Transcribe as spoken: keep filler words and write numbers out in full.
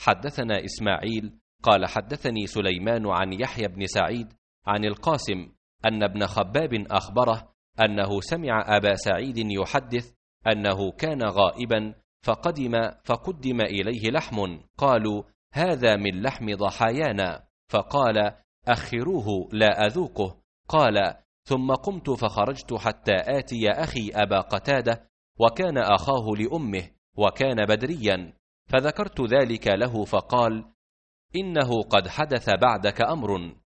حدثنا إسماعيل قال حدثني سليمان عن يحيى بن سعيد عن القاسم أن ابن خباب أخبره أنه سمع أبا سعيد يحدث أنه كان غائبا فقدم فقدم إليه لحم، قالوا هذا من لحم ضحايانا، فقال أخروه لا أذوقه. قال ثم قمت فخرجت حتى آتي أخي أبا قتادة، وكان أخاه لأمه وكان بدريا، فذكرت ذلك له فقال إنه قد حدث بعدك أمر،